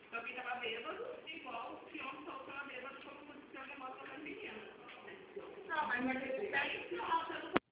Só que tava bêbado, igual o que ontem falou que tava bêbado, como posiciona a moto das meninas. Não, mas é que daí, pronto, eu não